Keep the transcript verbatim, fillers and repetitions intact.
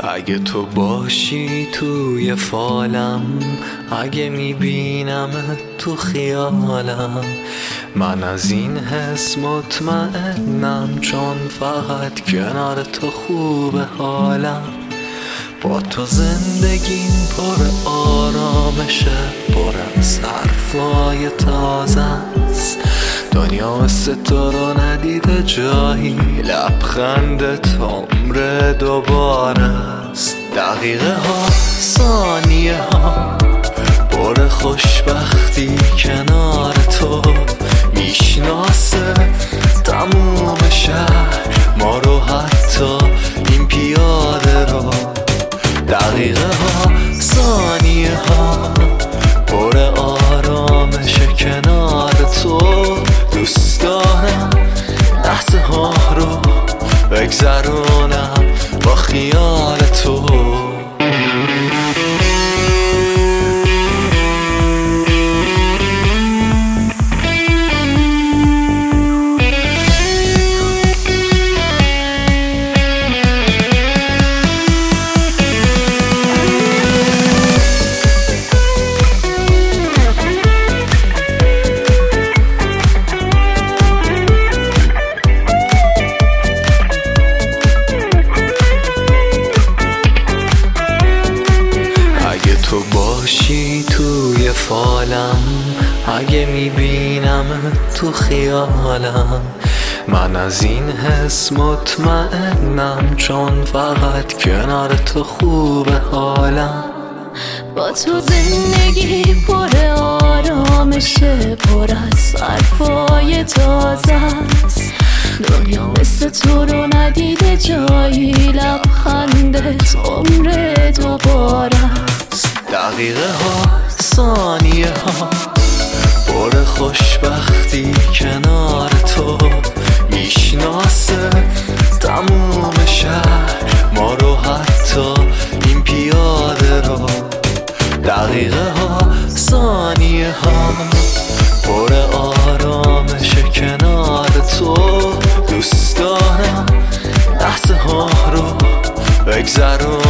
اگه تو باشی توی فالم، اگه میبینم تو خیالم، من از این حس مطمئنم، چون فقط کنار تو خوبه حالم. با تو زندگیم پر آرامشه، پر از حرفای تازه است. دنیا مثل تو رو ندیده جایی، لبخندت عمر دوباره است. دقیقه ها ثانیه ها پر خوشبختی کنار تو، میشناسه تموم شهر ما رو، حتی این پیاده رو. دقیقه ها ثانیه ها پر آرامش کنار تو، دوست دارم لحظه ها رو بگذرونم با خیال تو. تو باشی توی فالم، اگه میبینم تو خیالم، من از این حس مطمئنم، چون فقط کنار تو خوبه حالم. با تو زندگی پر آرامشه، پر از حرفای تازه است. دنیا مثل تو رو ندیده جایی، لبخندت عمر دوباره است. دقیقه ها ثانیه ها پر خوشبختی کنار تو، میشناسه تموم شهر ما رو، حتی این پیاده رو. دقیقه ها ثانیه ها پر آرامش کنار تو، دوست دارم لحظه ها رو بگذرونم